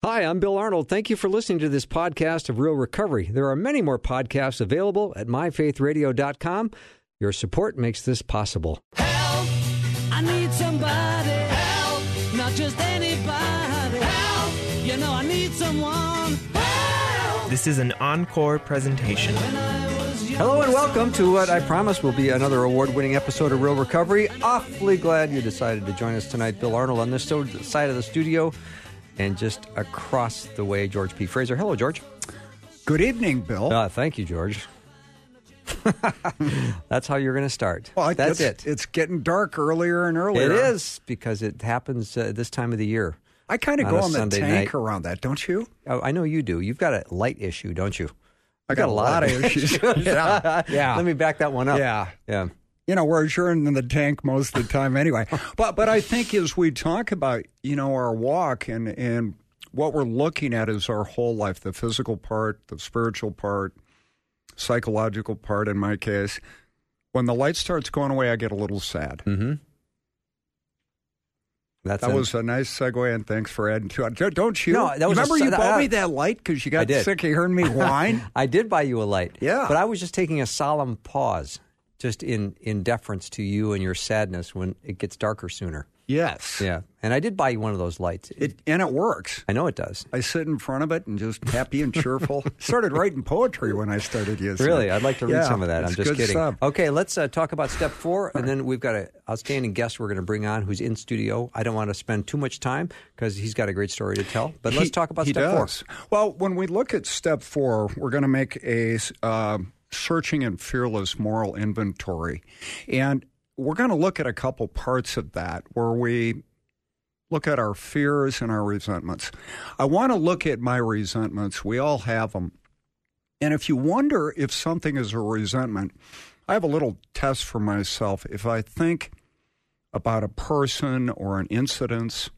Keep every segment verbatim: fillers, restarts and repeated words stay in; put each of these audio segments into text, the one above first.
Hi, I'm Bill Arnold. Thank you for listening to this podcast of Real Recovery. There are many more podcasts available at my faith radio dot com. Your support makes this possible. Help! I need somebody. Help! Not just anybody. Help! You know I need someone. Help! This is an encore presentation. Hello and welcome to what I promise will be another award-winning episode of Real Recovery. Awfully glad you decided to join us tonight. Bill Arnold on this side of the studio. And just across the way, George P. Fraser. Hello, George. Good evening, Bill. Uh, thank you, George. That's how you're going to start. Well, That's it's, it. It's getting dark earlier and earlier. It is, because it happens uh, this time of the year. I kind of on go a on the Sunday tank night. around that, don't you? Oh, I know you do. You've got a light issue, don't you? I got, got a lot, lot of issues. yeah. yeah. Let me back that one up. Yeah. Yeah. You know, whereas you're in the tank most of the time anyway. but but I think as we talk about, you know, our walk and and what we're looking at is our whole life, the physical part, the spiritual part, psychological part in my case. When the light starts going away, I get a little sad. Mm-hmm. That's that a, was a nice segue, and thanks for adding to it. Don't you? No, that was Remember a, you bought uh, me that light because you I got did. sick of hearing me whine? I did buy you a light. Yeah. But I was just taking a solemn pause, just in, in deference to you and your sadness when it gets darker sooner. Yes. Yeah. And I did buy you one of those lights. It, and it works. I know it does. I sit in front of it and just happy and cheerful. Started writing poetry when I started using it. Really? I'd like to read yeah, some of that. I'm just good kidding. Stuff. Okay, let's uh, talk about step four, and then we've got an outstanding guest we're going to bring on who's in studio. I don't want to spend too much time because he's got a great story to tell, but let's he, talk about he step does. four. Well, when we look at step four, we're going to make a uh, searching and fearless moral inventory. And we're going to look at a couple parts of that where we look at our fears and our resentments. I want to look at my resentments. We all have them. And if you wonder if something is a resentment, I have a little test for myself. If I think about a person or an incident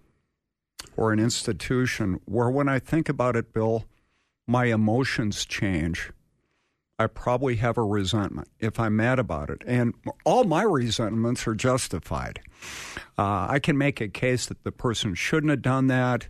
or an institution where when I think about it, Bill, my emotions change, I probably have a resentment if I'm mad about it. And all my resentments are justified. Uh, I can make a case that the person shouldn't have done that.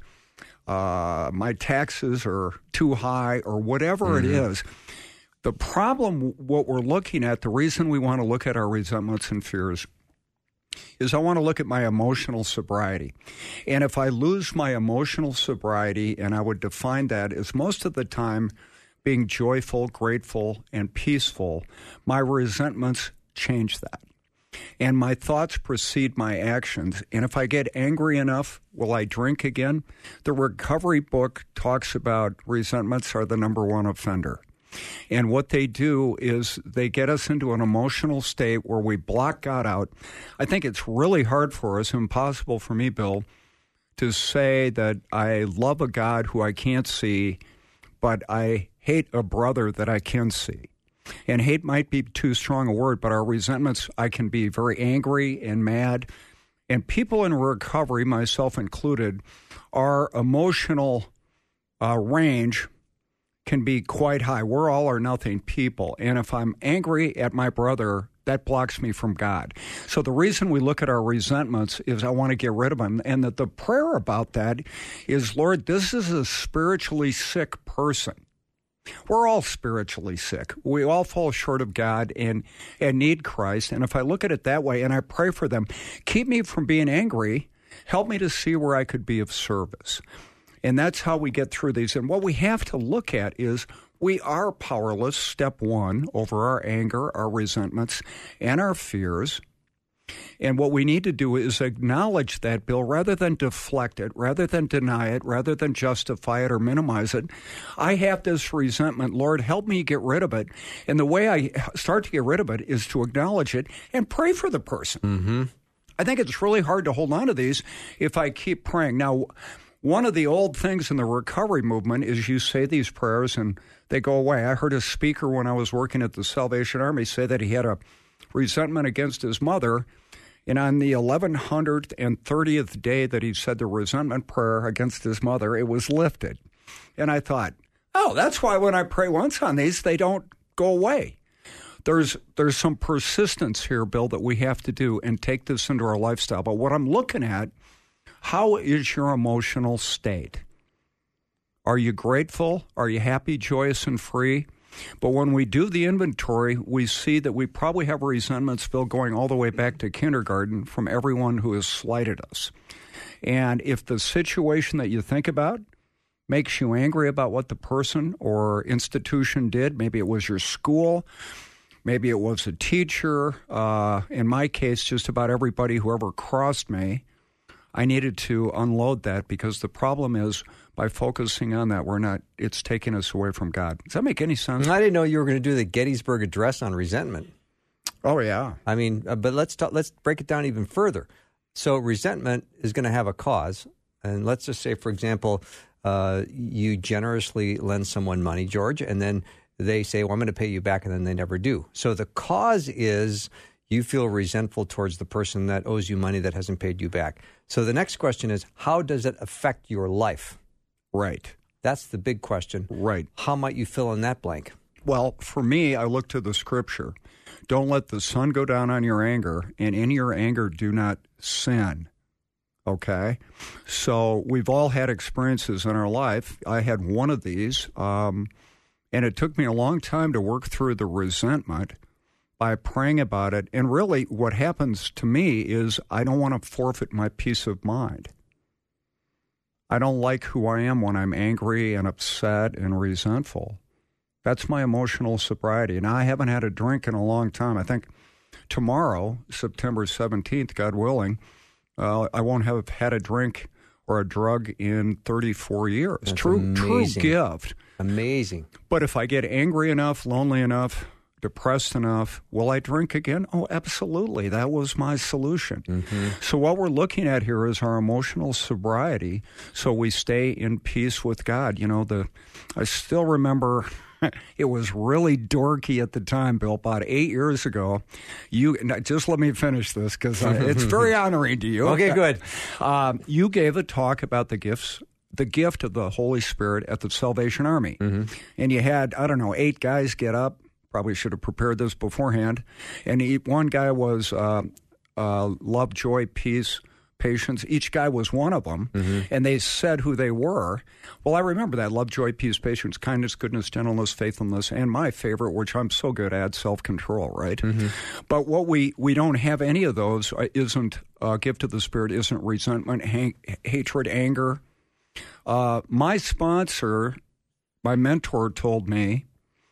Uh, my taxes are too high or whatever mm-hmm. it is. The problem, what we're looking at, the reason we want to look at our resentments and fears is I want to look at my emotional sobriety. And if I lose my emotional sobriety, and I would define that as most of the time being joyful, grateful, and peaceful, my resentments change that. And my thoughts precede my actions. And if I get angry enough, will I drink again? The recovery book talks about resentments are the number one offender. And what they do is they get us into an emotional state where we block God out. I think it's really hard for us, impossible for me, Bill, to say that I love a God who I can't see, but I hate a brother that I can see. And hate might be too strong a word, but our resentments, I can be very angry and mad. And people in recovery, myself included, our emotional uh, range can be quite high. We're all or nothing people. And if I'm angry at my brother, that blocks me from God. So the reason we look at our resentments is I want to get rid of them. And that the prayer about that is, Lord, this is a spiritually sick person. We're all spiritually sick. We all fall short of God and, and need Christ. And if I look at it that way and I pray for them, keep me from being angry, help me to see where I could be of service. And that's how we get through these. And what we have to look at is we are powerless, step one, over our anger, our resentments, and our fears. And what we need to do is acknowledge that, Bill, rather than deflect it, rather than deny it, rather than justify it or minimize it. I have this resentment. Lord, help me get rid of it. And the way I start to get rid of it is to acknowledge it and pray for the person. Mm-hmm. I think it's really hard to hold on to these if I keep praying. Now, one of the old things in the recovery movement is you say these prayers and they go away. I heard a speaker when I was working at the Salvation Army say that he had a resentment against his mother, and on the eleven hundred thirtieth day that he said the resentment prayer against his mother, it was lifted. And I thought, oh, that's why when I pray once on these, they don't go away. There's there's some persistence here, Bill, that we have to do and take this into our lifestyle. But what I'm looking at, how is your emotional state? Are you grateful? Are you happy, joyous, and free? But when we do the inventory, we see that we probably have resentments, Phil, going all the way back to kindergarten from everyone who has slighted us. And if the situation that you think about makes you angry about what the person or institution did, maybe it was your school, maybe it was a teacher, uh, in my case, just about everybody who ever crossed me, I needed to unload that, because the problem is by focusing on that, we're not, it's taking us away from God. Does that make any sense? I didn't know you were going to do the Gettysburg Address on resentment. Oh, yeah. I mean, uh, but let's talk, let's break it down even further. So resentment is going to have a cause. And let's just say, for example, uh, you generously lend someone money, George, and then they say, well, I'm going to pay you back, and then they never do. So the cause is you feel resentful towards the person that owes you money that hasn't paid you back. So the next question is, how does it affect your life? Right. That's the big question. Right. How might you fill in that blank? Well, for me, I look to the scripture. Don't let the sun go down on your anger, and in your anger do not sin. Okay? So we've all had experiences in our life. I had one of these, um, and it took me a long time to work through the resentment by praying about it. And really what happens to me is I don't want to forfeit my peace of mind. I don't like who I am when I'm angry and upset and resentful. That's my emotional sobriety. Now, I haven't had a drink in a long time. I think tomorrow, September seventeenth, God willing, uh, I won't have had a drink or a drug in thirty-four years. That's true, amazing. True gift. Amazing. But if I get angry enough, lonely enough, depressed enough, will I drink again? Oh, absolutely. That was my solution. Mm-hmm. So what we're looking at here is our emotional sobriety, so we stay in peace with God. You know, the I still remember it was really dorky at the time, Bill, about eight years ago. You just let me finish this, because it's very honoring to you. Okay, good. Um, you gave a talk about the gifts the gift of the Holy Spirit at the Salvation Army. Mm-hmm. And you had, I don't know, eight guys get up. Probably should have prepared this beforehand. And he, one guy was uh, uh, love, joy, peace, patience. Each guy was one of them. Mm-hmm. And they said who they were. Well, I remember that. Love, joy, peace, patience, kindness, goodness, gentleness, faithfulness, and my favorite, which I'm so good at, self-control, right? Mm-hmm. But what we, we don't have any of those isn't uh, gift of the Spirit, isn't resentment, ha- hatred, anger. Uh, my sponsor, my mentor told me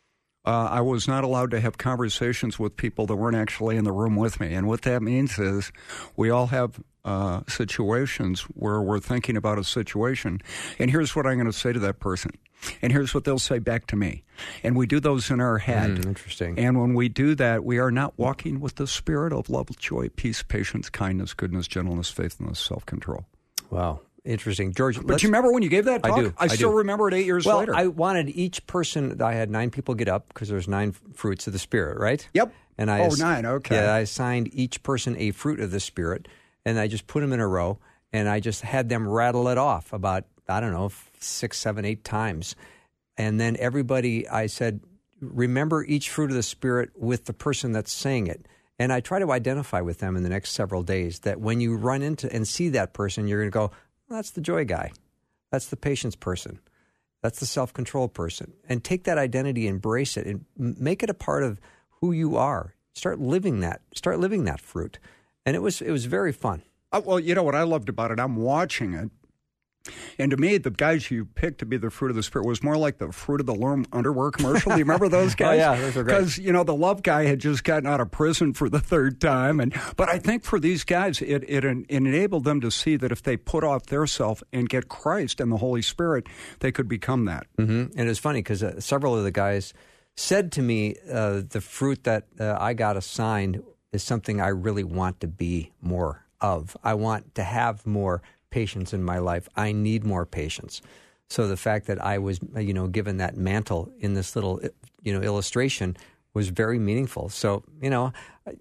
uh, I was not allowed to have conversations with people that weren't actually in the room with me. And what that means is we all have uh, situations where we're thinking about a situation. And here's what I'm going to say to that person. And here's what they'll say back to me. And we do those in our head. Mm, interesting. And when we do that, we are not walking with the spirit of love, joy, peace, patience, kindness, goodness, gentleness, faithfulness, self-control. Wow. Interesting. George, but you remember when you gave that talk? I do. I, I still do. remember it eight years well, later. I wanted each person, I had nine people get up because there's nine fruits of the Spirit, right? Yep. And I oh, ass- nine, okay. Yeah, I assigned each person a fruit of the Spirit, and I just put them in a row, and I just had them rattle it off about, I don't know, six, seven, eight times. And then everybody, I said, remember each fruit of the Spirit with the person that's saying it. And I try to identify with them in the next several days that when you run into and see that person, you're going to go, well, that's the joy guy. That's the patience person. That's the self-control person. And take that identity, embrace it, and make it a part of who you are. Start living that. Start living that fruit. And it was it was very fun. Uh, well, you know what I loved about it? I'm watching it. And to me, the guys you picked to be the fruit of the Spirit was more like the fruit of the loom underwear commercial. Do you remember those guys? Oh, yeah, those were great. Because, you know, the love guy had just gotten out of prison for the third time. and But I think for these guys, it, it, it enabled them to see that if they put off their self and get Christ and the Holy Spirit, they could become that. Mm-hmm. And it's funny because uh, several of the guys said to me, uh, the fruit that uh, I got assigned is something I really want to be more of. I want to have more patience in my life. I need more patience. So the fact that I was, you know, given that mantle in this little, you know, illustration was very meaningful. So, you know,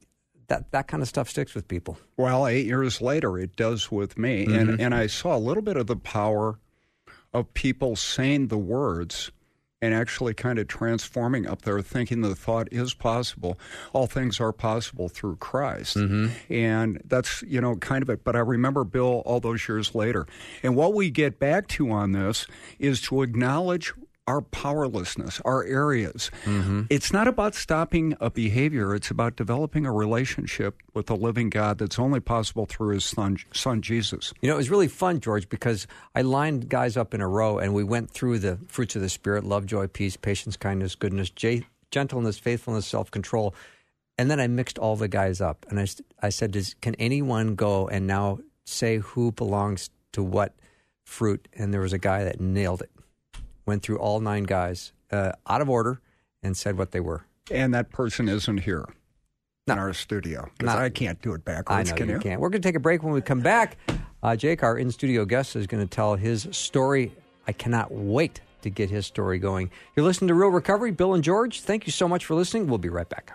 that that kind of stuff sticks with people. Well, eight years later, it does with me. Mm-hmm. And, and I saw a little bit of the power of people saying the words and actually kind of transforming up there, thinking the thought is possible. All things are possible through Christ. Mm-hmm. And that's, you know, kind of it. But I remember Bill all those years later. And what we get back to on this is to acknowledge our powerlessness, our areas. Mm-hmm. It's not about stopping a behavior. It's about developing a relationship with the living God that's only possible through his son, son Jesus. You know, it was really fun, George, because I lined guys up in a row, and we went through the fruits of the Spirit: love, joy, peace, patience, kindness, goodness, j- gentleness, faithfulness, self-control. And then I mixed all the guys up, and I, I said, Does, can anyone go and now say who belongs to what fruit? And there was a guy that nailed it. Went through all nine guys uh, out of order and said what they were. And that person isn't here no. in our studio. Because I can't do it backwards, I know can you, you? can't. We're going to take a break. When we come back, uh, Jake, our in-studio guest, is going to tell his story. I cannot wait to get his story going. You're listening to Real Recovery. Bill and George, thank you so much for listening. We'll be right back.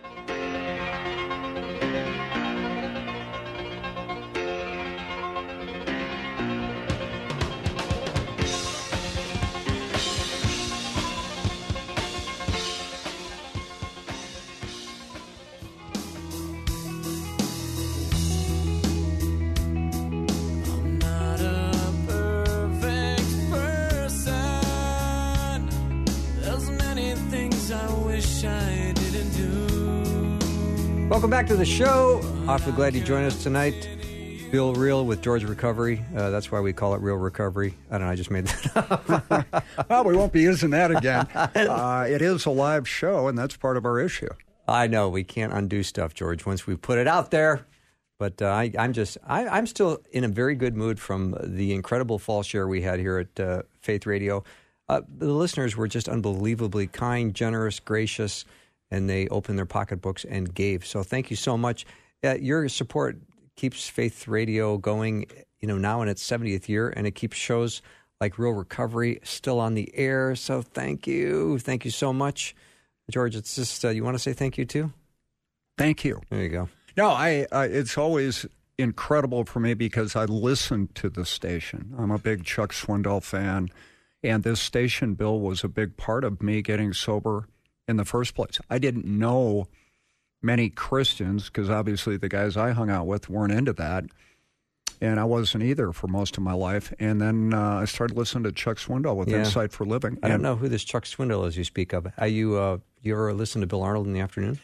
Welcome back to the show. Awfully glad you joined us tonight. Bill Reel with George Recovery. Uh, that's why we call it Real Recovery. I don't know, I just made that up. Well, we won't be using that again. Uh, it is a live show, and that's part of our issue. I know. We can't undo stuff, George, once we put it out there. But uh, I, I'm just, I, I'm still in a very good mood from the incredible fall share we had here at uh, Faith Radio. Uh, the listeners were just unbelievably kind, generous, gracious, and they opened their pocketbooks and gave. So thank you so much. Uh, your support keeps Faith Radio going, you know, now in its seventieth year, and it keeps shows like Real Recovery still on the air. So thank you. Thank you so much. George, it's just, uh, you want to say thank you too? Thank you. There you go. No, I. Uh, it's always incredible for me because I listen to the station. I'm a big Chuck Swindoll fan, and this station, Bill, was a big part of me getting sober in the first place. I didn't know many Christians because obviously the guys I hung out with weren't into that, and I wasn't either for most of my life. And then uh, I started listening to Chuck Swindoll with Yeah. Insight for Living. I and don't know who this Chuck Swindoll is you speak of. Are you, uh, you ever listen to Bill Arnold in the afternoon?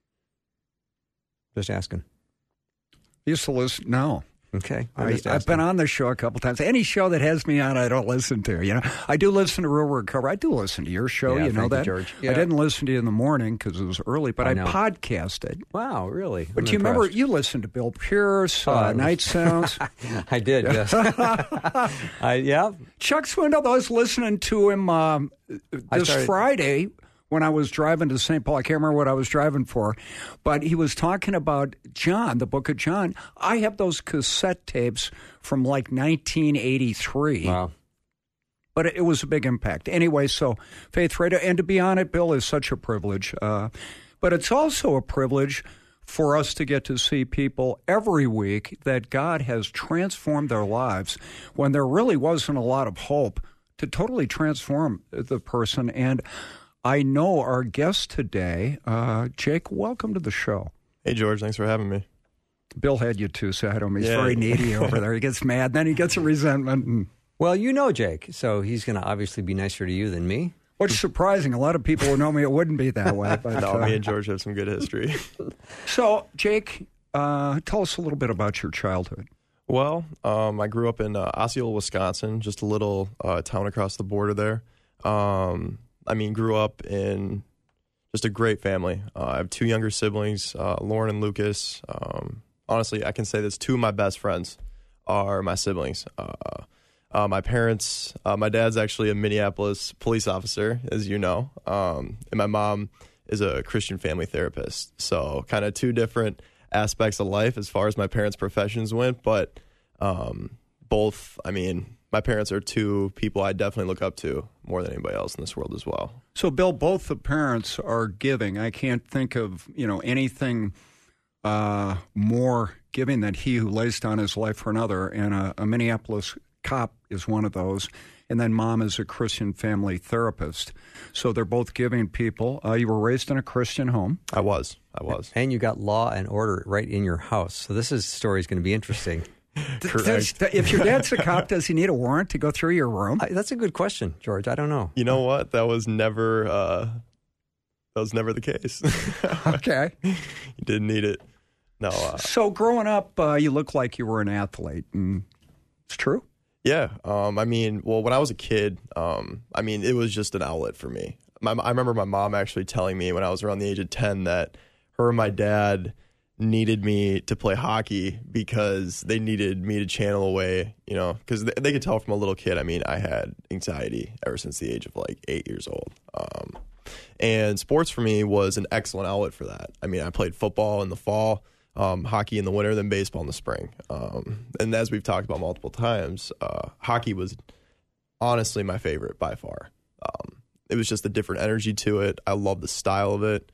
Just asking. Used to listen. No. Okay. I, I've been on the show a couple times. Any show that has me on, I don't listen to. You know, I do listen to Real Recovery. I do listen to your show. Yeah, you know thank you, that, George. Yeah. I didn't listen to you in the morning because it was early, but I I, know. podcasted. Wow, really? But I'm do you remember impressed. you listened to Bill Pierce, uh, Uh, Night Sounds? I did, yes. I, yeah. Chuck Swindoll, I was listening to him um, I this started- Friday when I was driving to Saint Paul. I can't remember what I was driving for, but he was talking about John, the book of John. I have those cassette tapes from like nineteen eighty-three. Wow. But it was a big impact. Anyway, so Faith Radio, and to be on it, Bill, is such a privilege. Uh, but it's also a privilege for us to get to see people every week that God has transformed their lives when there really wasn't a lot of hope to totally transform the person. And I know our guest today, uh, Jake, welcome to the show. Hey, George, thanks for having me. Bill had you too, so I had him. He's Yeah. very needy over there. He gets mad, then he gets a resentment. And Well, you know Jake, so he's going to obviously be nicer to you than me. what's surprising, a lot of people who know me, it wouldn't be that way. But, No, uh, me and George have some good history. So, Jake, uh, tell us a little bit about your childhood. Well, um, I grew up in uh, Osceola, Wisconsin, just a little uh, town across the border there. Um, I mean, grew up in just a great family. Uh, I have two younger siblings, uh, Lauren and Lucas. Um, honestly, I can say this, two of my best friends are my siblings. Uh, uh, my parents, uh, my dad's actually a Minneapolis police officer, as you know, um, and my mom is a Christian family therapist. So kind of two different aspects of life as far as my parents' professions went, but um, both, I mean, my parents are two people I definitely look up to more than anybody else in this world as well. So, Bill, both the parents are giving. I can't think of, you know, anything uh, more giving than he who lays down his life for another. And a, a Minneapolis cop is one of those. And then mom is a Christian family therapist. So they're both giving people. Uh, you were raised in a Christian home. I was. I was. And you got law and order right in your house. So this is, story is going to be interesting. Does, if your dad's a cop, does he need a warrant to go through your room? I, that's a good question, George. I don't know. You know what? That was never uh, that was never the case. Okay. You didn't need it. No. Uh, so growing up, uh, you looked like you were an athlete. And it's true? Yeah. Um, I mean, well, when I was a kid, um, I mean, it was just an outlet for me. My, I remember my mom actually telling me when I was around the age of ten that her and my dad needed me to play hockey because they needed me to channel away, you know, because they, they could tell from a little kid. I mean, I had anxiety ever since the age of like eight years old. Um, and sports for me was an excellent outlet for that. I mean, I played football in the fall, um, hockey in the winter, then baseball in the spring. Um, and as we've talked about multiple times, uh, hockey was honestly my favorite by far. Um, it was just a different energy to it. I love the style of it.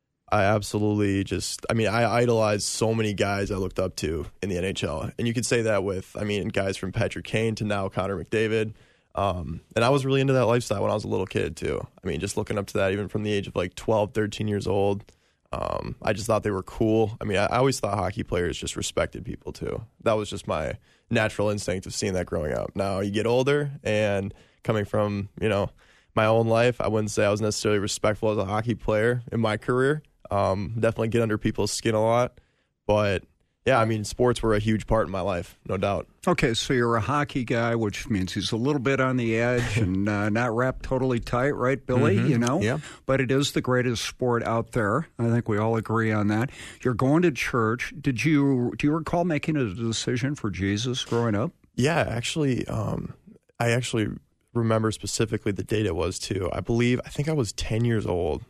I absolutely just, I mean, I idolized so many guys I looked up to in the N H L. And you could say that with, I mean, guys from Patrick Kane to now Connor McDavid. Um, and I was really into that lifestyle when I was a little kid, too. I mean, just looking up to that even from the age of like twelve, thirteen years old. Um, I just thought they were cool. I mean, I, I always thought hockey players just respected people, too. That was just my natural instinct of seeing that growing up. Now, you get older and coming from, you know, my own life, I wouldn't say I was necessarily respectful as a hockey player in my career. Um, definitely get under people's skin a lot. But, yeah, I mean, sports were a huge part in my life, no doubt. Okay, so you're a hockey guy, which means he's a little bit on the edge and uh, not wrapped totally tight, right, Billy? Mm-hmm. You know? Yeah. But it is the greatest sport out there. I think we all agree on that. You're going to church. Did you, do you recall making a decision for Jesus growing up? Yeah, actually, um, I actually remember specifically the date it was, too. I believe, I think I was ten years old.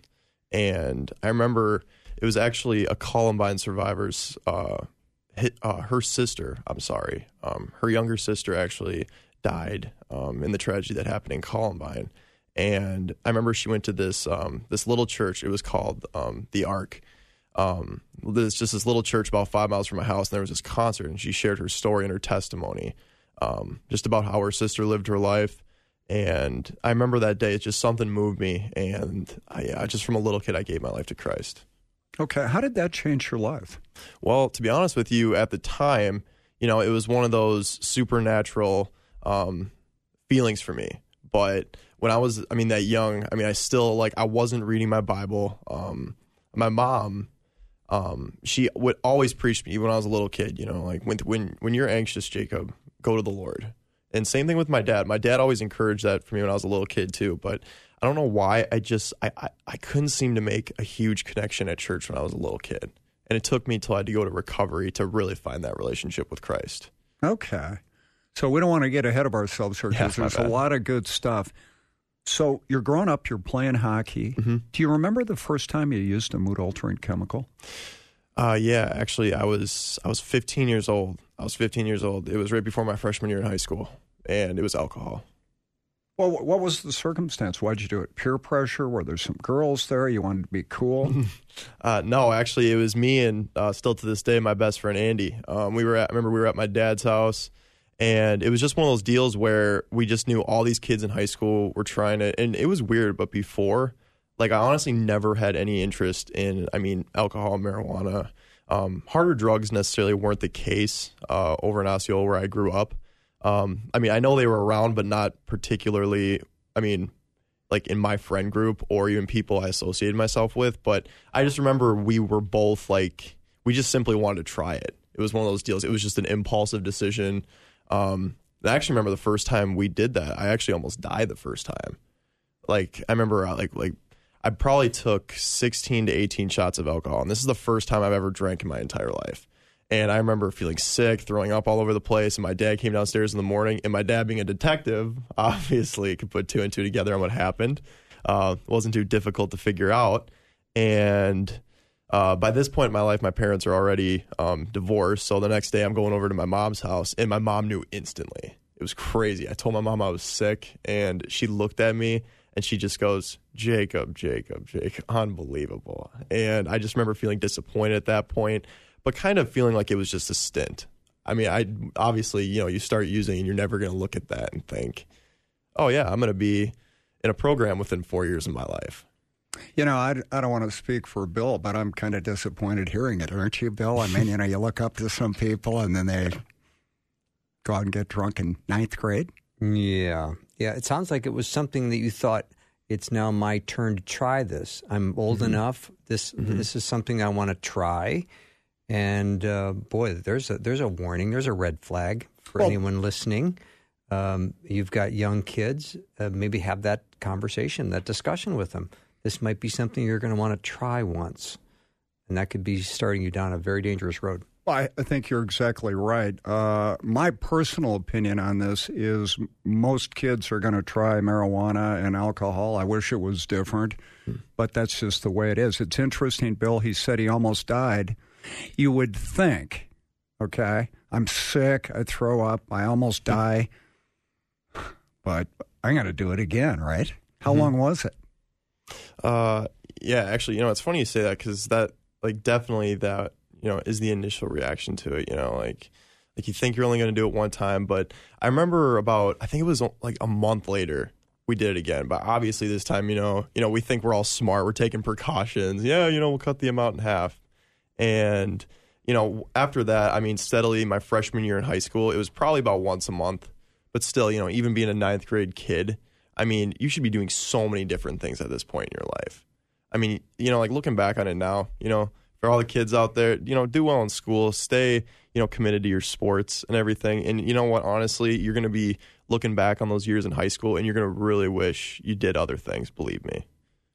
And I remember it was actually a Columbine survivor's, uh, hit, uh, her sister, I'm sorry, um, her younger sister actually died um, in the tragedy that happened in Columbine. And I remember she went to this um, this little church. It was called um, The Ark. Um, there's just this little church about five miles from my house, and there was this concert, and she shared her story and her testimony um, just about how her sister lived her life. And I remember that day, it just something moved me. And I, yeah, just from a little kid, I gave my life to Christ. Okay. How did that change your life? Well, to be honest with you, at the time, you know, it was one of those supernatural um, feelings for me. But when I was, I mean, that young, I mean, I still, like, I wasn't reading my Bible. Um, my mom, um, she would always preach to me, even when I was a little kid, you know, like, when when when you're anxious, Jacob, go to the Lord. And same thing with my dad. My dad always encouraged that for me when I was a little kid too. But I don't know why. I just I, I, I couldn't seem to make a huge connection at church when I was a little kid. And it took me till I had to go to recovery to really find that relationship with Christ. Okay. So we don't want to get ahead of ourselves here because Yeah, my there's a bad. lot of good stuff. So you're growing up, you're playing hockey. Mm-hmm. Do you remember the first time you used a mood-altering chemical? Uh, yeah, actually, I was I was fifteen years old. I was fifteen years old. It was right before my freshman year in high school, and it was alcohol. Well, what was the circumstance? Why'd you do it? Peer pressure? Were there some girls there? You wanted to be cool? Uh, no, actually, it was me and uh, still to this day, my best friend Andy. Um, we were at, I remember we were at my dad's house, and it was just one of those deals where we just knew all these kids in high school were trying to, and it was weird. But before, like, I honestly never had any interest in, I mean, alcohol, marijuana, um, harder drugs necessarily weren't the case uh, over in Osceola where I grew up. Um, I mean, I know they were around, but not particularly, I mean, like in my friend group or even people I associated myself with. But I just remember we were both like, we just simply wanted to try it. It was one of those deals. It was just an impulsive decision. Um, I actually remember the first time we did that, I actually almost died the first time. Like, I remember uh, like, like I probably took sixteen to eighteen shots of alcohol. And this is the first time I've ever drank in my entire life. And I remember feeling sick, throwing up all over the place. And my dad came downstairs in the morning. And my dad, being a detective, obviously could put two and two together on what happened. Uh, it wasn't too difficult to figure out. And uh, by this point in my life, my parents are already um, divorced. So the next day, I'm going over to my mom's house. And my mom knew instantly. It was crazy. I told my mom I was sick. And she looked at me. And she just goes, Jacob, Jacob, Jacob. Unbelievable. And I just remember feeling disappointed at that point, but kind of feeling like it was just a stint. I mean, I obviously, you know, you start using and you're never going to look at that and think, oh, yeah, I'm going to be in a program within four years of my life. You know, I, I don't want to speak for Bill, but I'm kind of disappointed hearing it, aren't you, Bill? I mean, you know, you look up to some people and then they go out and get drunk in ninth grade. Yeah. Yeah, it sounds like it was something that you thought, it's now my turn to try this. I'm old mm-hmm. enough. This mm-hmm. this is something I want to try. And, uh, boy, there's a, there's a warning. There's a red flag for well, anyone listening. Um, you've got young kids. Uh, maybe have that conversation, that discussion with them. This might be something you're going to want to try once. And that could be starting you down a very dangerous road. Well, I, I think you're exactly right. Uh, my personal opinion on this is most kids are going to try marijuana and alcohol. I wish it was different, hmm. but that's just the way it is. It's interesting, Bill, he said he almost died. You would think, okay, I'm sick, I throw up, I almost die, but I'm going to do it again, right? How mm-hmm. long was it? Uh, yeah, actually, you know, it's funny you say that because that, like, definitely that, you know, is the initial reaction to it, you know, like, like you think you're only going to do it one time, but I remember about, I think it was like a month later, we did it again, but obviously this time, you know, you know, we think we're all smart, we're taking precautions, yeah, you know, we'll cut the amount in half, and, you know, after that, I mean, steadily, my freshman year in high school, it was probably about once a month, but still, you know, even being a ninth grade kid, I mean, you should be doing so many different things at this point in your life. I mean, you know, like looking back on it now, you know, for all the kids out there, you know, do well in school, stay, you know, committed to your sports and everything. And you know what, honestly, you're going to be looking back on those years in high school and you're going to really wish you did other things, believe me.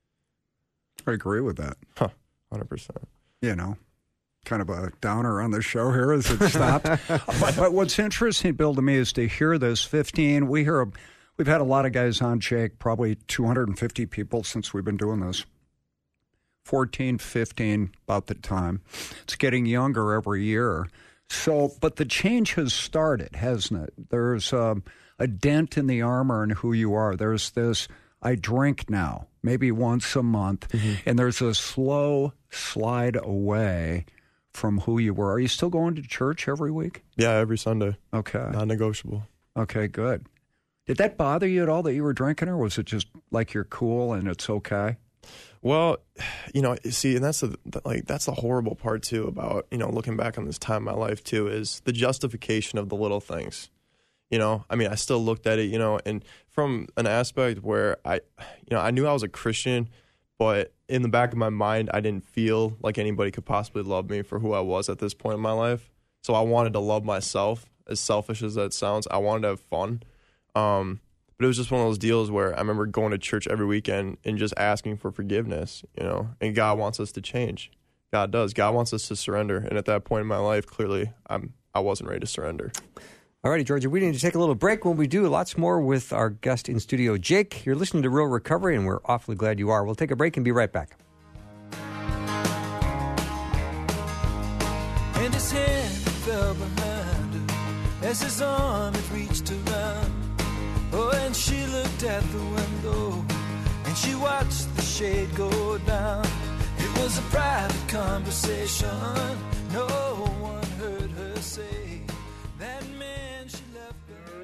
I agree with that. Huh, one hundred percent. You know, kind of a downer on the show here as it stopped. but, but what's interesting, Bill, to me is to hear this fifteen. We hear, a, we've had a lot of guys on, Jake, probably two hundred fifty people since we've been doing this. fourteen, fifteen, about the time. It's getting younger every year. So, but the change has started, hasn't it? There's um, a dent in the armor in who you are. There's this, I drink now, maybe once a month, mm-hmm. and there's a slow slide away from who you were. Are you still going to church every week? Yeah, every Sunday. Okay. Non-negotiable. Okay, good. Did that bother you at all that you were drinking, or was it just like you're cool and it's okay? Well, you know, see, and that's the, like that's the horrible part too about, you know, looking back on this time in my life too, is the justification of the little things. You know, I mean, I still looked at it, you know, and from an aspect where I, you know, I knew I was a Christian, but in the back of my mind, I didn't feel like anybody could possibly love me for who I was at this point in my life. So I wanted to love myself, as selfish as that sounds. I wanted to have fun. Um, But it was just one of those deals where I remember going to church every weekend and just asking for forgiveness, you know, and God wants us to change. God does. God wants us to surrender. And at that point in my life, clearly, I'm, I wasn't ready to surrender. All righty, Georgia, we need to take a little break. When we do, lots more with our guest in studio, Jake. You're listening to Real Recovery, and we're awfully glad you are. We'll take a break and be right back. And his hand fell behind her as his arm had reached around. Oh, and she looked at the window, and she watched the shade go down. It was a private conversation, no one heard her say, that man she left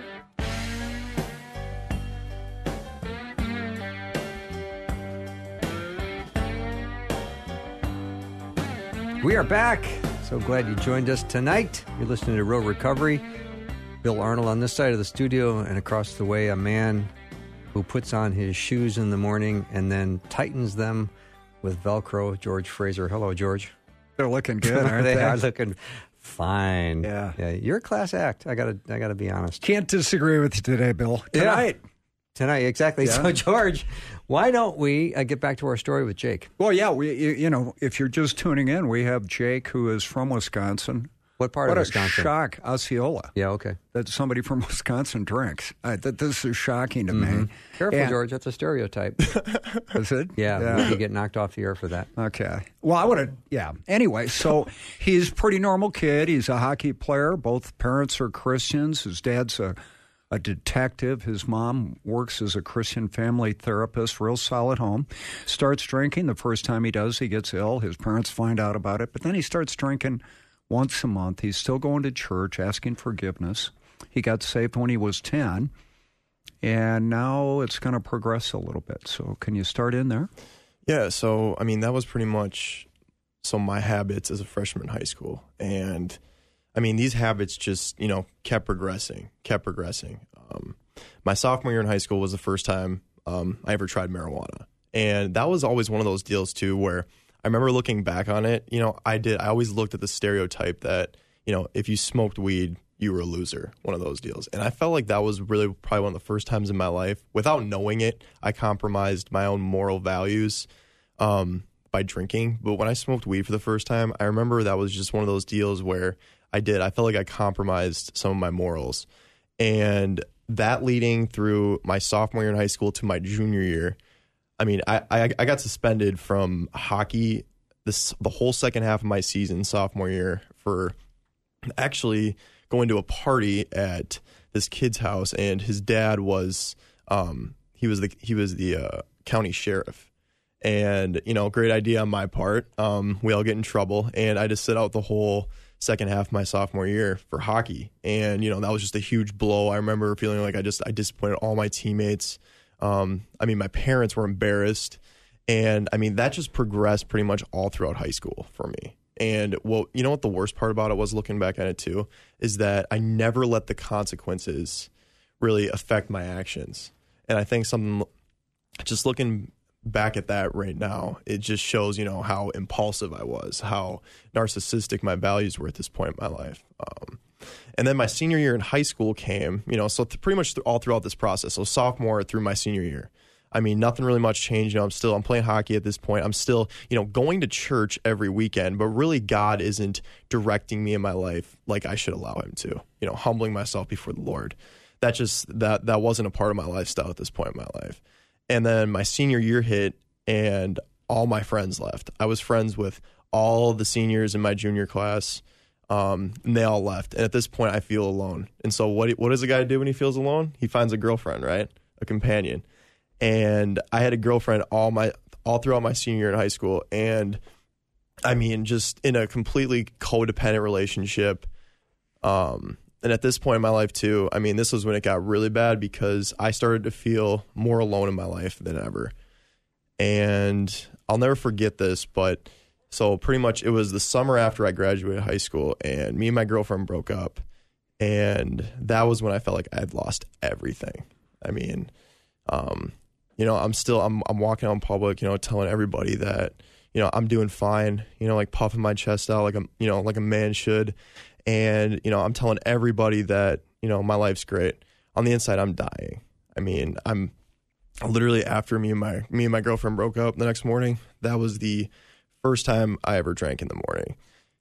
her. We are back. So glad you joined us tonight. You're listening to Real Recovery. Bill Arnold on this side of the studio, and across the way, a man who puts on his shoes in the morning and then tightens them with Velcro, George Fraser. Hello, George. They're looking good, aren't they? They are looking fine. Yeah. yeah. You're a class act. I gotta, I gotta be honest. Can't disagree with you today, Bill. Tonight. Yeah. Tonight, exactly. Yeah. So, George, why don't we uh, get back to our story with Jake? Well, yeah, we, you, you know, if you're just tuning in, we have Jake, who is from Wisconsin. What part what of Wisconsin? What a shock, Osceola. Yeah, okay. That somebody from Wisconsin drinks. I, that this is shocking to mm-hmm. me. Careful, and, George. That's a stereotype. Is it? Yeah, yeah. You get knocked off the air for that. Okay. Well, I would have, yeah. Anyway, so he's a pretty normal kid. He's a hockey player. Both parents are Christians. His dad's a, a detective. His mom works as a Christian family therapist, real solid home. Starts drinking. The first time he does, he gets ill. His parents find out about it. But then he starts drinking once a month. He's still going to church, asking forgiveness. He got saved when he was ten, and now it's going to progress a little bit. So can you start in there? Yeah, so, I mean, that was pretty much some of my habits as a freshman in high school. And, I mean, these habits just, you know, kept progressing, kept progressing. Um, my sophomore year in high school was the first time um, I ever tried marijuana. And that was always one of those deals, too, where I remember looking back on it, you know, I did, I always looked at the stereotype that, you know, if you smoked weed, you were a loser, one of those deals. And I felt like that was really probably one of the first times in my life, without knowing it, I compromised my own moral values um, by drinking. But when I smoked weed for the first time, I remember that was just one of those deals where I did, I felt like I compromised some of my morals. And that leading through my sophomore year in high school to my junior year, I mean, I, I, I got suspended from hockey this the whole second half of my season, sophomore year, for actually going to a party at this kid's house, and his dad was um, he was the he was the uh, county sheriff, and you know, great idea on my part. Um, we all get in trouble, and I just sit out the whole second half of my sophomore year for hockey, and you know, that was just a huge blow. I remember feeling like I just I disappointed all my teammates. Um, I mean, my parents were embarrassed, and I mean that just progressed pretty much all throughout high school for me. And well, you know what the worst part about it was, looking back at it too, is that I never let the consequences really affect my actions. And I think something, just looking back at that right now, it just shows, you know, how impulsive I was, how narcissistic my values were at this point in my life. Um, and then my senior year in high school came, you know, so th- pretty much th- all throughout this process. So sophomore through my senior year. I mean, nothing really much changed. You know, I'm still, I'm playing hockey at this point. I'm still, you know, going to church every weekend, but really God isn't directing me in my life like I should allow him to, you know, humbling myself before the Lord. That just, that, that wasn't a part of my lifestyle at this point in my life. And then my senior year hit and all my friends left. I was friends with all the seniors in my junior class. Um, and they all left. And at this point I feel alone. And so what, what does a guy do when he feels alone? He finds a girlfriend, right? A companion. And I had a girlfriend all my all throughout my senior year in high school, and I mean, just in a completely codependent relationship. Um, and at this point in my life too, I mean, this was when it got really bad because I started to feel more alone in my life than ever. And I'll never forget this, but so pretty much it was the summer after I graduated high school, and me and my girlfriend broke up, and that was when I felt like I had lost everything. I mean, um. You know, I'm still, I'm I'm walking out in public, you know, telling everybody that, you know, I'm doing fine, you know, like puffing my chest out like a, you know, like a man should. And, you know, I'm telling everybody that, you know, my life's great. On the inside, I'm dying. I mean, I'm literally, after me and my, me and my girlfriend broke up the next morning, that was the first time I ever drank in the morning.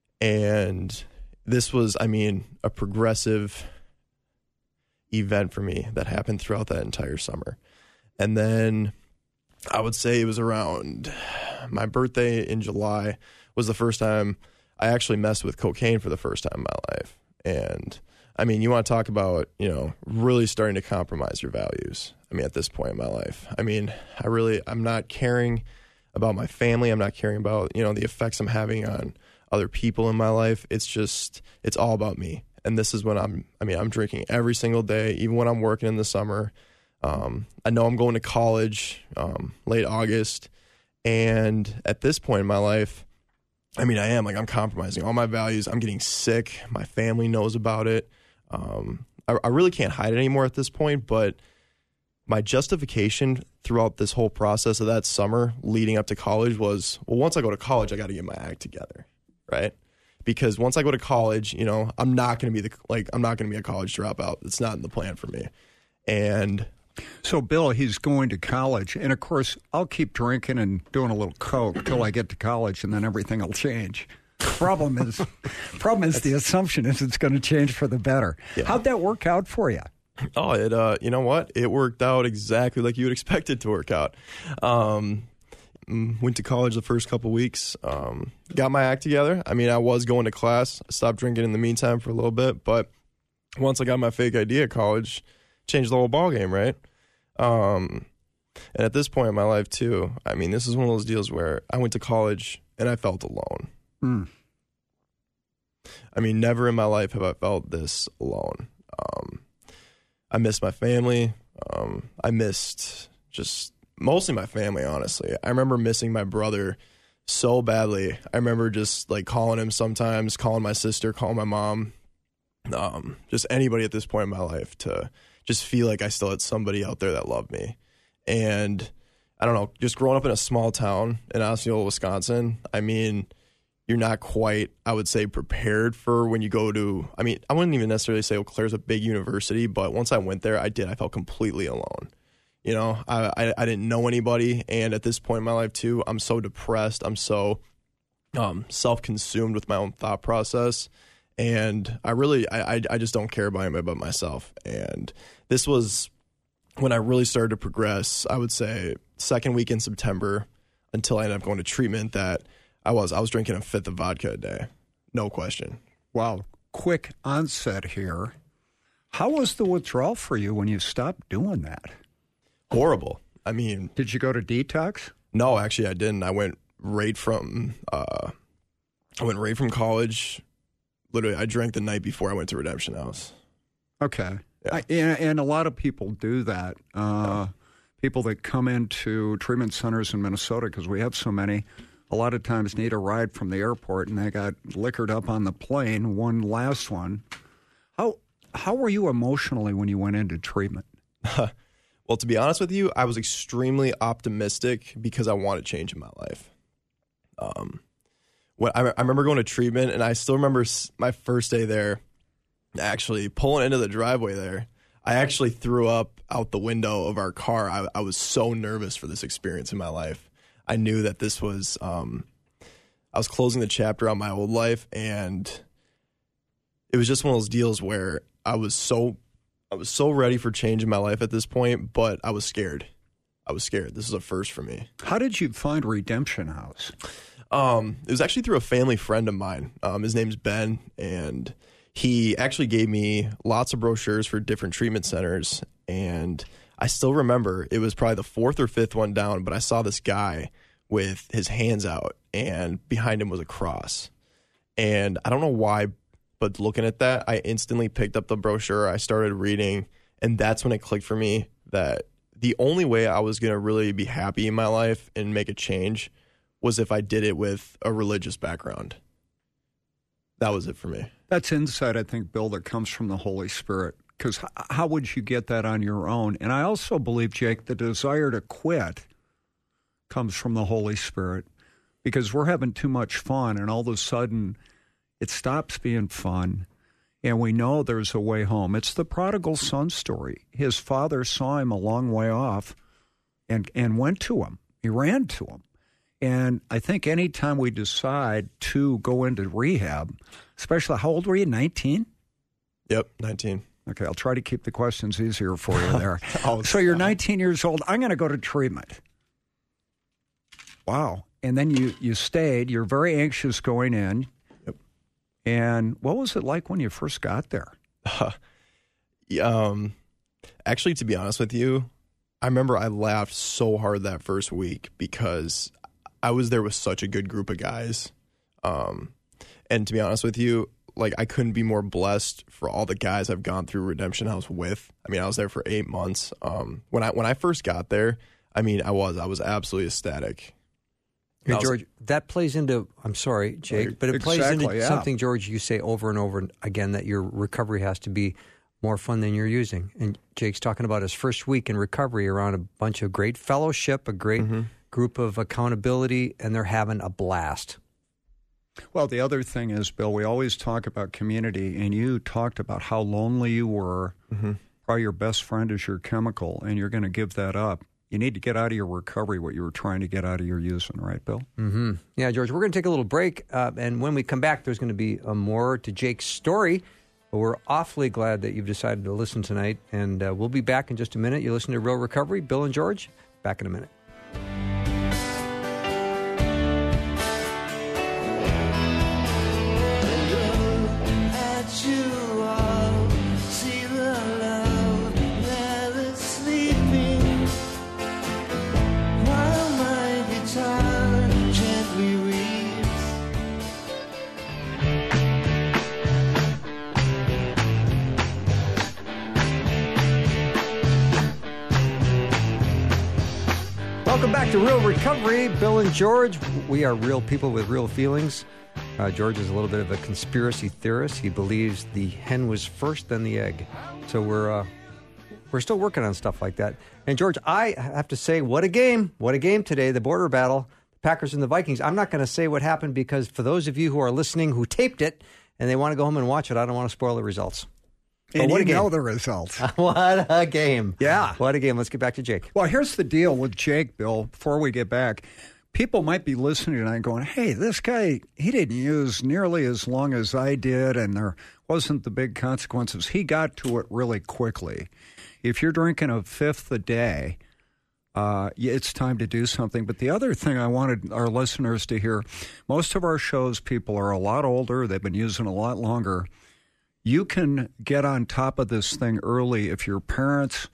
And this was, I mean, a progressive event for me that happened throughout that entire summer. And then I would say it was around my birthday in July was the first time I actually messed with cocaine for the first time in my life. And I mean, you want to talk about, you know, really starting to compromise your values. I mean, at this point in my life, I mean, I really, I'm not caring about my family. I'm not caring about, you know, the effects I'm having on other people in my life. It's just, it's all about me. And this is when I'm, I mean, I'm drinking every single day, even when I'm working in the summer. Um, I know I'm going to college um, late August, and at this point in my life, I mean, I am like I'm compromising all my values. I'm getting sick. My family knows about it. Um, I, I really can't hide it anymore at this point. But my justification throughout this whole process of that summer leading up to college was, well, once I go to college, I got to get my act together, right? Because once I go to college, you know, I'm not going to be the like I'm not going to be a college dropout. It's not in the plan for me, and. So, Bill, he's going to college, and of course, I'll keep drinking and doing a little coke till I get to college, and then everything will change. Problem is, problem is the assumption is it's going to change for the better. Yeah. How'd that work out for you? Oh, it. Uh, you know what? It worked out exactly like you would expect it to work out. Um, went to college the first couple weeks. Um, got my act together. I mean, I was going to class. I stopped drinking in the meantime for a little bit, but once I got my fake I D at college. Changed the whole ballgame, right? Um, and at this point in my life, too, I mean, this is one of those deals where I went to college and I felt alone. Mm. I mean, never in my life have I felt this alone. Um, I missed my family. Um, I missed just mostly my family, honestly. I remember missing my brother so badly. I remember just like calling him sometimes, calling my sister, calling my mom, um, just anybody at this point in my life to just feel like I still had somebody out there that loved me. And I don't know, just growing up in a small town in Osceola, Wisconsin, I mean, you're not quite, I would say, prepared for when you go to, I mean, I wouldn't even necessarily say Eau Claire's a big university, but once I went there, I did. I felt completely alone. You know, I, I, I didn't know anybody. And at this point in my life, too, I'm so depressed. I'm so um, self-consumed with my own thought process. And I really, I, I, I just don't care about anybody but myself. And this was when I really started to progress, I would say, second week in September until I ended up going to treatment that I was. I was drinking a fifth of vodka a day. No question. Wow. Quick onset here. How was the withdrawal for you when you stopped doing that? Horrible. I mean. Did you go to detox? No, actually I didn't. I went right from, uh, I went right from college. Literally, I drank the night before I went to Redemption House. Okay. Yeah. I, and, and a lot of people do that. Uh, people that come into treatment centers in Minnesota, because we have so many, a lot of times need a ride from the airport, and they got liquored up on the plane, one last one. How how were you emotionally when you went into treatment? Well, to be honest with you, I was extremely optimistic because I wanted change in my life. Um, what I, I remember going to treatment, and I still remember my first day there, actually pulling into the driveway there. I actually threw up out the window of our car. I, I was so nervous for this experience in my life. I knew that this was, um, I was closing the chapter on my old life, and it was just one of those deals where I was so, I was so ready for change in my life at this point, but I was scared. I was scared. This is a first for me. How did you find Redemption House? Um, it was actually through a family friend of mine. Um, his name's Ben, and he actually gave me lots of brochures for different treatment centers, and I still remember it was probably the fourth or fifth one down, but I saw this guy with his hands out, and behind him was a cross. And I don't know why, but looking at that, I instantly picked up the brochure. I started reading, and that's when it clicked for me that the only way I was going to really be happy in my life and make a change was if I did it with a religious background. That was it for me. That's insight, I think, Bill, that comes from the Holy Spirit. Because how would you get that on your own? And I also believe, Jake, the desire to quit comes from the Holy Spirit. Because we're having too much fun, and all of a sudden it stops being fun, and we know there's a way home. It's the prodigal son story. His father saw him a long way off and, and went to him. He ran to him. And I think any time we decide to go into rehab, especially, how old were you, nineteen? Yep, nineteen. Okay, I'll try to keep the questions easier for you there. oh, so you're nineteen years old. I'm going to go to treatment. Wow. And then you, you stayed. You're very anxious going in. Yep. And what was it like when you first got there? Uh, um, actually, to be honest with you, I remember I laughed so hard that first week because I was there with such a good group of guys. Um, and to be honest with you, like, I couldn't be more blessed for all the guys I've gone through Redemption House with. I mean, I was there for eight months. Um, when I when I first got there, I mean, I was I was absolutely ecstatic. Here, was, George, that plays into, I'm sorry, Jake, but it exactly, plays into yeah. something, George, you say over and over again, that your recovery has to be more fun than you're using. And Jake's talking about his first week in recovery around a bunch of great fellowship, a great mm-hmm. group of accountability, and they're having a blast. Well, the other thing is, Bill, we always talk about community, and you talked about how lonely you were. Mm-hmm. Probably your best friend is your chemical, and you're going to give that up. You need to get out of your recovery what you were trying to get out of your using, right, Bill? Mm-hmm. Yeah, George, we're going to take a little break, uh, and when we come back, there's going to be uh, more to Jake's story. But we're awfully glad that you've decided to listen tonight, and uh, we'll be back in just a minute. You listen to Real Recovery. Bill and George, back in a minute. Welcome back to Real Recovery. Bill and George, we are real people with real feelings. Uh, George is a little bit of a conspiracy theorist. He believes the hen was first, then the egg. So we're uh, we're still working on stuff like that. And George, I have to say, what a game. What a game today, the border battle, the Packers and the Vikings. I'm not going to say what happened because for those of you who are listening who taped it and they want to go home and watch it, I don't want to spoil the results. And what you a game. know the results. What a game. Yeah. What a game. Let's get back to Jake. Well, here's the deal with Jake, Bill, before we get back. People might be listening tonight going, hey, this guy, he didn't use nearly as long as I did, and there wasn't the big consequences. He got to it really quickly. If you're drinking a fifth a day, uh, it's time to do something. But the other thing I wanted our listeners to hear, most of our shows, people are a lot older. They've been using a lot longer. You can get on top of this thing early if you're parents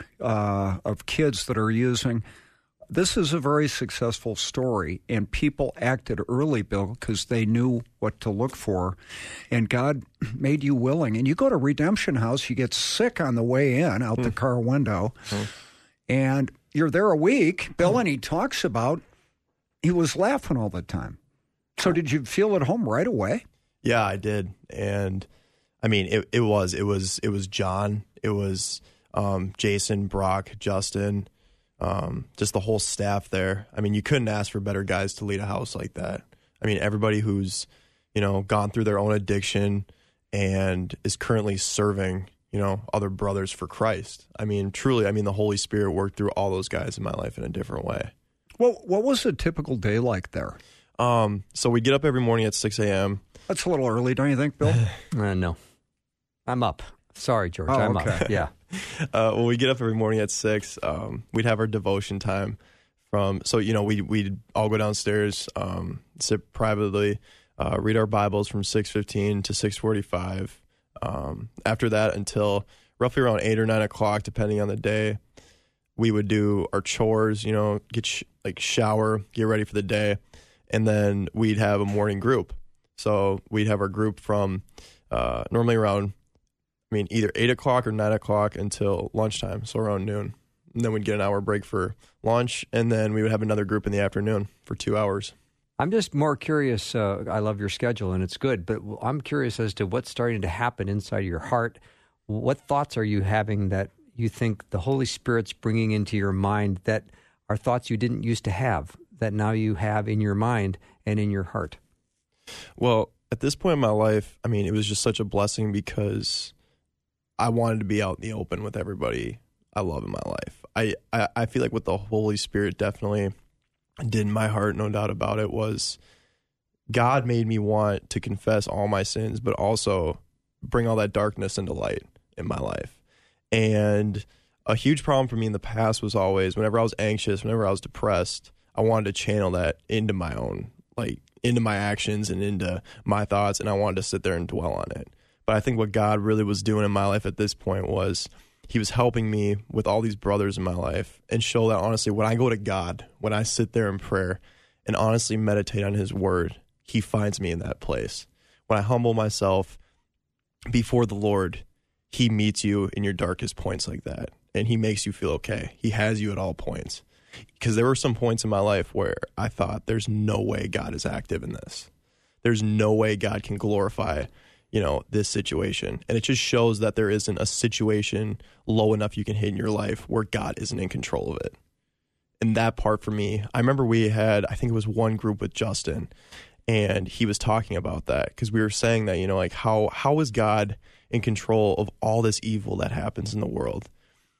uh, of kids that are using. This is a very successful story, and people acted early, Bill, because they knew what to look for, and God made you willing. And you go to Redemption House, you get sick on the way in, out mm. the car window, mm. and you're there a week. Bill, and he talks about he was laughing all the time. So did you feel at home right away? Yeah, I did, and I mean, it, it was, it was, it was John, it was um, Jason, Brock, Justin, um, just the whole staff there. I mean, you couldn't ask for better guys to lead a house like that. I mean, everybody who's, you know, gone through their own addiction and is currently serving, you know, other brothers for Christ. I mean, truly, I mean, the Holy Spirit worked through all those guys in my life in a different way. Well, what was a typical day like there? Um, so we get up every morning at six a.m. That's a little early, don't you think, Bill? uh, no. I'm up. Sorry, George. Oh, I'm okay. up. Yeah. uh, well, we get up every morning at six. Um, we'd have our devotion time from, so, you know, we, we'd all go downstairs, um, sit privately, uh, read our Bibles from six fifteen to six forty-five. Um, after that, until roughly around eight or nine o'clock, depending on the day, we would do our chores, you know, get sh- like shower, get ready for the day. And then we'd have a morning group. So we'd have our group from uh, normally around, I mean, either eight o'clock or nine o'clock until lunchtime, so around noon. And then we'd get an hour break for lunch, and then we would have another group in the afternoon for two hours. I'm just more curious. Uh, I love your schedule, and it's good, but I'm curious as to what's starting to happen inside of your heart. What thoughts are you having that you think the Holy Spirit's bringing into your mind that are thoughts you didn't used to have, that now you have in your mind and in your heart? Well, at this point in my life, I mean, it was just such a blessing because I wanted to be out in the open with everybody I love in my life. I, I, I feel like what the Holy Spirit definitely did in my heart, no doubt about it, was God made me want to confess all my sins, but also bring all that darkness into light in my life. And a huge problem for me in the past was always whenever I was anxious, whenever I was depressed, I wanted to channel that into my own, like into my actions and into my thoughts, and I wanted to sit there and dwell on it. But I think what God really was doing in my life at this point was he was helping me with all these brothers in my life and show that, honestly, when I go to God, when I sit there in prayer and honestly meditate on his word, he finds me in that place. When I humble myself before the Lord, he meets you in your darkest points like that, and he makes you feel okay. He has you at all points. Because there were some points in my life where I thought, there's no way God is active in this. There's no way God can glorify, you know, this situation. And it just shows that there isn't a situation low enough you can hit in your life where God isn't in control of it. And that part for me, I remember we had, I think it was one group with Justin, and he was talking about that because we were saying that, you know, like how how is God in control of all this evil that happens in the world?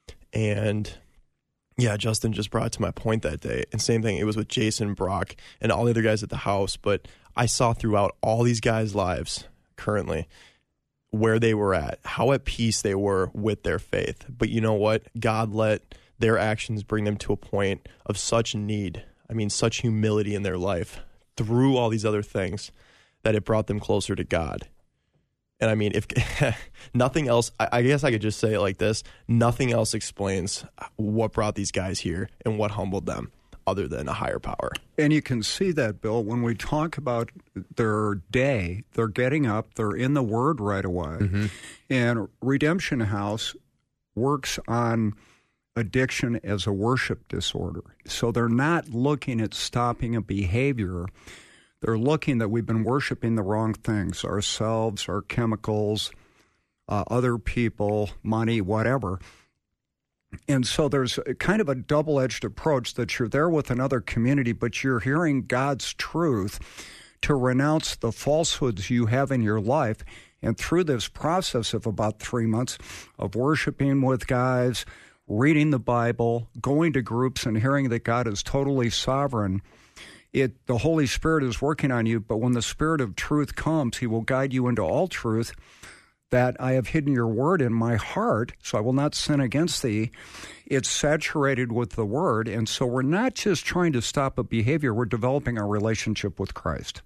And yeah, Justin just brought it to my point that day. And same thing, it was with Jason, Brock, and all the other guys at the house. But I saw throughout all these guys' lives currently where they were at, how at peace they were with their faith. But you know what? God let their actions bring them to a point of such need, I mean, such humility in their life through all these other things that it brought them closer to God. And I mean, if nothing else, I, I guess I could just say it like this, nothing else explains what brought these guys here and what humbled them other than a higher power. And you can see that, Bill, when we talk about their day, they're getting up, they're in the Word right away. Mm-hmm. And Redemption House works on addiction as a worship disorder. So they're not looking at stopping a behavior. They're looking that we've been worshiping the wrong things, ourselves, our chemicals, uh, other people, money, whatever. And so there's a kind of a double-edged approach that you're there with another community, but you're hearing God's truth to renounce the falsehoods you have in your life. And through this process of about three months of worshiping with guys, reading the Bible, going to groups and hearing that God is totally sovereign, it the Holy Spirit is working on you. But when the Spirit of truth comes, he will guide you into all truth, that I have hidden your word in my heart, so I will not sin against thee. It's saturated with the word. And so we're not just trying to stop a behavior, we're developing our relationship with Christ.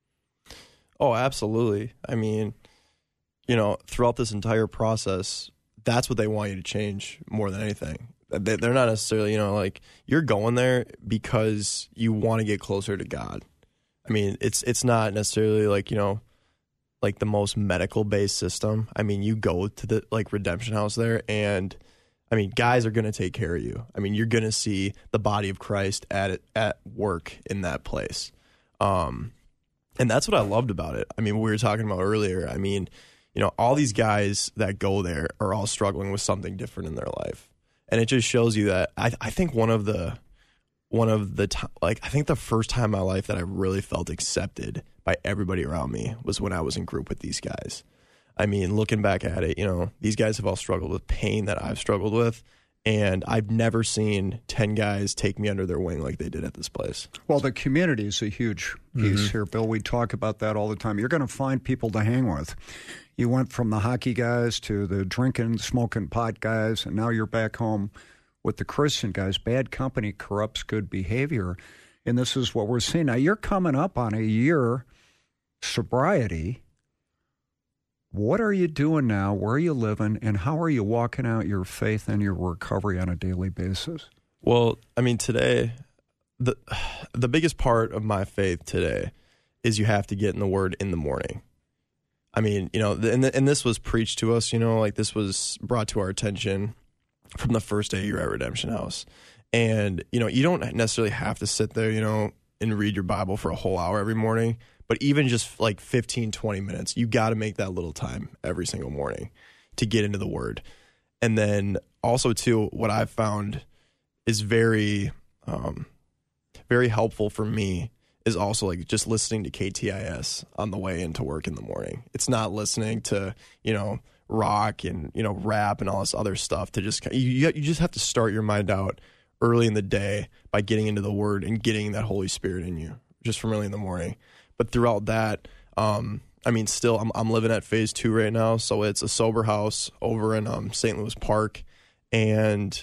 Oh, absolutely. I mean, you know, throughout this entire process, that's what they want you to change more than anything. They're not necessarily, you know, like, you're going there because you want to get closer to God. I mean, it's it's not necessarily like, you know, like the most medical-based system. I mean, you go to the, like, Redemption House there, and, I mean, guys are going to take care of you. I mean, you're going to see the body of Christ at at work in that place. Um, and that's what I loved about it. I mean, what we were talking about earlier, I mean, you know, all these guys that go there are all struggling with something different in their life. And it just shows you that I, I think one of the, one of the, t- like, I think the first time in my life that I really felt accepted by everybody around me was when I was in group with these guys. I mean, looking back at it, you know, these guys have all struggled with pain that I've struggled with, and I've never seen ten guys take me under their wing like they did at this place. Well, the community is a huge piece mm-hmm. here, Bill. We talk about that all the time. You're going to find people to hang with. You went from the hockey guys to the drinking, smoking pot guys, and now you're back home with the Christian guys. Bad company corrupts good behavior, and this is what we're seeing. Now, you're coming up on a year sobriety. What are you doing now? Where are you living? And how are you walking out your faith and your recovery on a daily basis? Well, I mean, today, the the biggest part of my faith today is you have to get in the Word in the morning. I mean, you know, and, and this was preached to us, you know, like this was brought to our attention from the first day you're at Redemption House. And, you know, you don't necessarily have to sit there, you know, and read your Bible for a whole hour every morning. But even just like fifteen, twenty minutes, you got to make that little time every single morning to get into the Word. And then also, too, what I've found is very, um, very helpful for me is also like just listening to K T I S on the way into work in the morning. It's not listening to, you know, rock and, you know, rap and all this other stuff to just, you, you just have to start your mind out early in the day by getting into the Word and getting that Holy Spirit in you just from early in the morning. But throughout that, um, I mean, still, I'm I'm living at phase two right now, so it's a sober house over in um, Saint Louis Park, and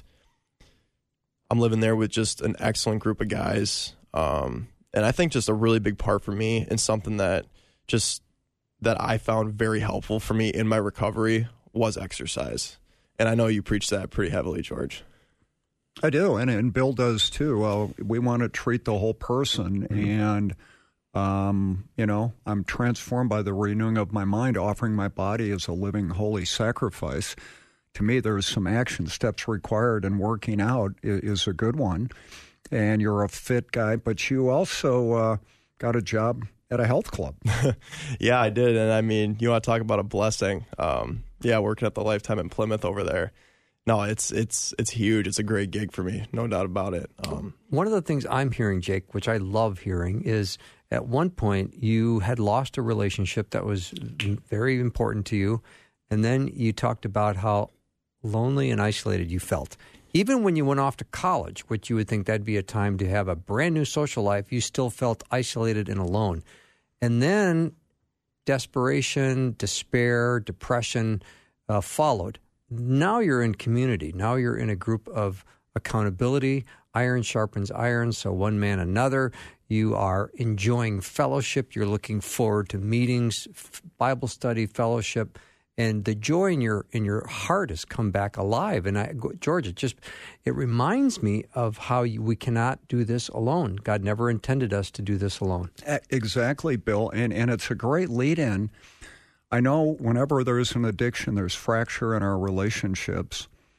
I'm living there with just an excellent group of guys. Um, and I think just a really big part for me and something that just that I found very helpful for me in my recovery was exercise. And I know you preach that pretty heavily, George. I do, and, and Bill does too. Well, we want to treat the whole person, mm-hmm. and Um, you know, I'm transformed by the renewing of my mind, offering my body as a living, holy sacrifice. To me, there's some action steps required, and working out is, is a good one. And you're a fit guy, but you also uh, got a job at a health club. Yeah, I did. And I mean, you want to talk about a blessing. Um, yeah, working at the Lifetime in Plymouth over there. No, it's it's it's huge. It's a great gig for me, no doubt about it. Um, One of the things I'm hearing, Jake, which I love hearing, is at one point you had lost a relationship that was very important to you, and then you talked about how lonely and isolated you felt. Even when you went off to college, which you would think that'd be a time to have a brand new social life, you still felt isolated and alone. And then desperation, despair, depression uh, followed. Now you're in community. Now you're in a group of accountability. Iron sharpens iron, so one man another. You are enjoying fellowship. You're looking forward to meetings, f- Bible study, fellowship, and the joy in your in your heart has come back alive. And I, George, it just it reminds me of how you, we cannot do this alone. God never intended us to do this alone. Exactly, Bill, and and it's a great lead-in. I know whenever there's an addiction, there's fracture in our relationships.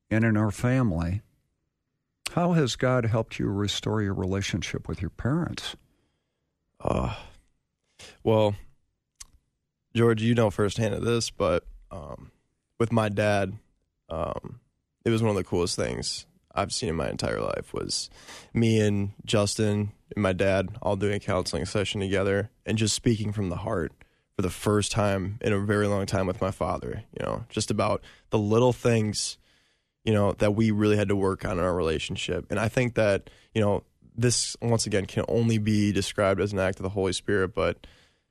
and in our family. How has God helped you restore your relationship with your parents? Uh, well, George, you know firsthand of this, but um, with my dad, um, it was one of the coolest things I've seen in my entire life was me and Justin and my dad all doing a counseling session together and just speaking from the heart for the first time in a very long time with my father, you know, just about the little things, you know, that we really had to work on in our relationship. And I think that, you know, this, once again, can only be described as an act of the Holy Spirit, but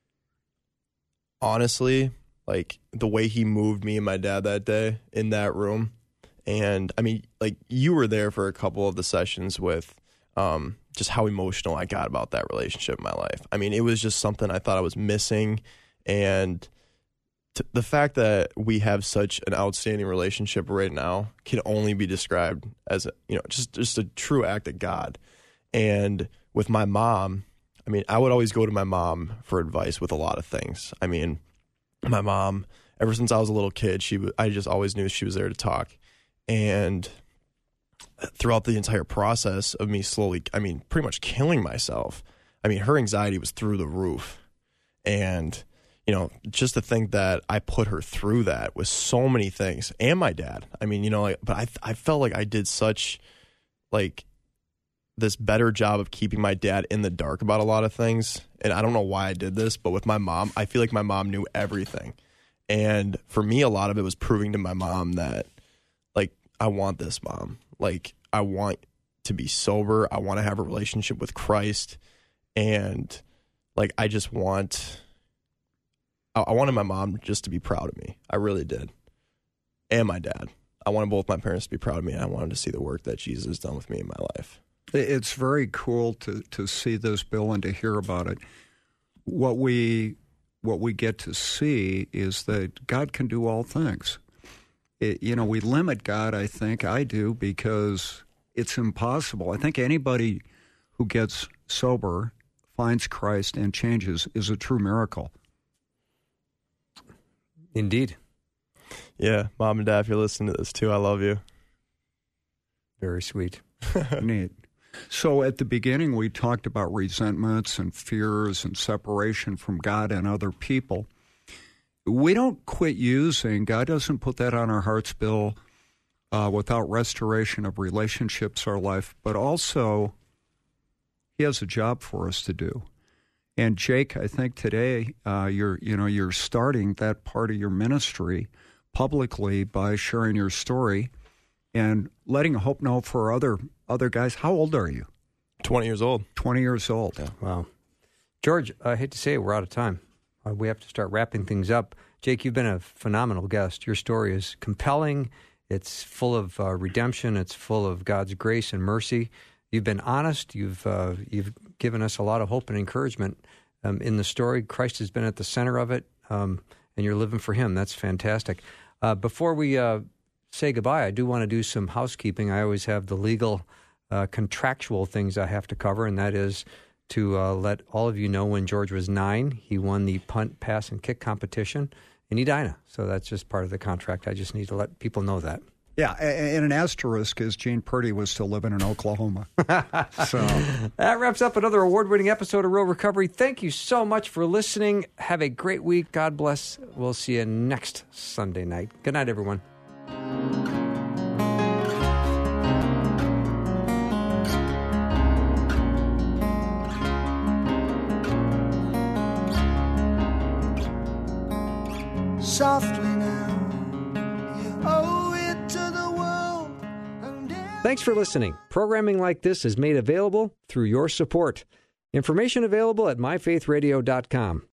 honestly, like, the way he moved me and my dad that day in that room, and, I mean, like, you were there for a couple of the sessions with um, just how emotional I got about that relationship in my life. I mean, it was just something I thought I was missing, and t- the fact that we have such an outstanding relationship right now can only be described as, a, you know, just, just a true act of God. And with my mom, I mean, I would always go to my mom for advice with a lot of things. I mean, my mom, ever since I was a little kid, she w- I just always knew she was there to talk. And throughout the entire process of me slowly, I mean, pretty much killing myself, I mean, her anxiety was through the roof. And, you know, just to think that I put her through that with so many things, and my dad. I mean, you know, like, but I I felt like I did such, like, this better job of keeping my dad in the dark about a lot of things. And I don't know why I did this, but with my mom, I feel like my mom knew everything. And for me, a lot of it was proving to my mom that, like, I want this, Mom. Like, I want to be sober. I want to have a relationship with Christ. And, like, I just want, I, I wanted my mom just to be proud of me. I really did. And my dad. I wanted both my parents to be proud of me, and I wanted to see the work that Jesus has done with me in my life. It's very cool to, to see this, Bill, and to hear about it. What we what we get to see is that God can do all things. It, you know, we limit God, I think, I do, because it's impossible. I think anybody who gets sober, finds Christ, and changes is a true miracle. Indeed. Yeah, Mom and Dad, if you're listening to this too, I love you. Very sweet. Neat. So at the beginning, we talked about resentments and fears and separation from God and other people. We don't quit using, God doesn't put that on our hearts, Bill, uh, without restoration of relationships, our life, but also He has a job for us to do. And Jake, I think today uh, you're, you know, you're starting that part of your ministry publicly by sharing your story and letting hope know for other other guys. How old are you? twenty years old. twenty years old. Yeah. Wow. George, I hate to say it, we're out of time. Uh, we have to start wrapping things up. Jake, you've been a phenomenal guest. Your story is compelling. It's full of uh, redemption. It's full of God's grace and mercy. You've been honest. You've uh, you've given us a lot of hope and encouragement um, in the story. Christ has been at the center of it, um, and you're living for Him. That's fantastic. Uh, before we uh, say goodbye, I do want to do some housekeeping. I always have the legal, uh, contractual things I have to cover, and that is to uh, let all of you know when George was nine, he won the punt, pass, and kick competition in Edina. So that's just part of the contract. I just need to let people know that. Yeah, and an asterisk is Gene Purdy was still living in Oklahoma. So that wraps up another award-winning episode of Real Recovery. Thank you so much for listening. Have a great week. God bless. We'll see you next Sunday night. Good night, everyone. Softly now, you owe it to the world. And Thanks for listening. Programming like this is made available through your support. Information available at my faith radio dot com.